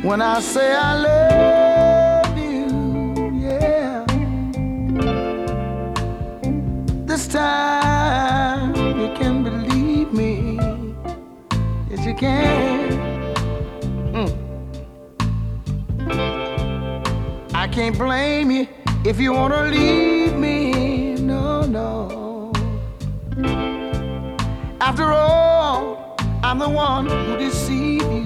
when I say I love you, yeah. This time you can believe me, yes you can. I can't blame you if you wanna leave me.